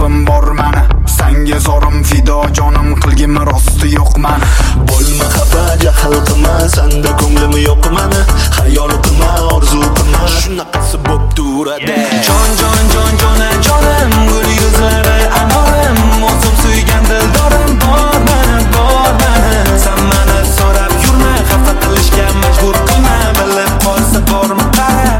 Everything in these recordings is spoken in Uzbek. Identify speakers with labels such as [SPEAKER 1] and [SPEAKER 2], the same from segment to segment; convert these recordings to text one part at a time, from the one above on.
[SPEAKER 1] yo'lim bor mani, senga zorim fido, jonim qilgim rosti yo'q mani.
[SPEAKER 2] Bo'lma xafa, jahl qilma, senda ko'nglim yo'q mani. Xayol qilma, orzu qilma, shunaqasi bo'p turadi.
[SPEAKER 3] Jonim, gul yuzlari anorim, o'zim suygan dildorim bor mani. Sen meni so'rab yurma, xafa qilishga majbur qilma, bilib qolsa bormi qara.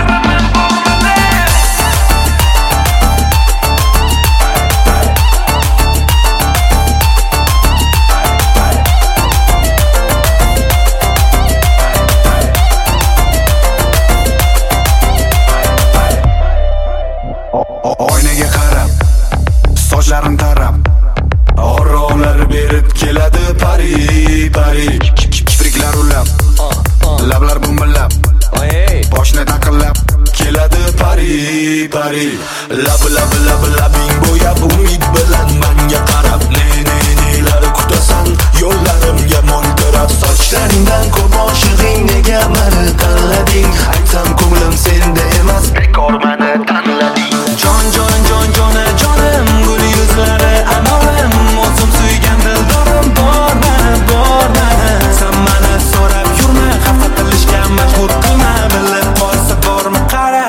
[SPEAKER 1] Oynaga qarab, sochlarim tarab, orrolar berib keladi pari. Kipriklar ulab, lablar bumbillab, boshni taqillab keladi pari. Labing bo'yab umid bilan menga qarab, nelar kutasan yo'llarimga mo'ltirab. Sochlaringdan ko'p oshig'ing, nega meni tanlading? Aytsam ko'nglim senda emas, bekor meni tanlading.
[SPEAKER 3] Jonim, gul yuzlari anorim, o'zim suygan dildorim bor mani. Sen meni so'rab yurma, xafa qilishga majbur qilma, bilib qolsa bormi qara.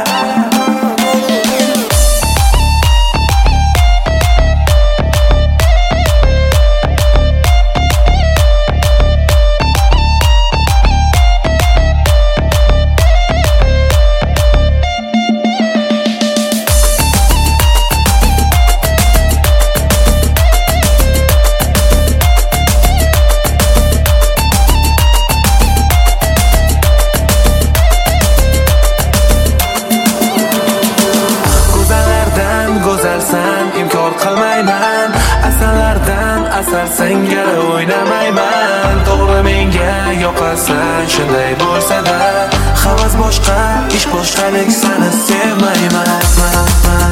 [SPEAKER 3] Go'zalsan, inkor qilmayman, asal singari o'ynamayman. To'g'ri menga yoqasan, shunday bo'lsa-da, havas boshqa, ish boshqalik, seni sevmayman.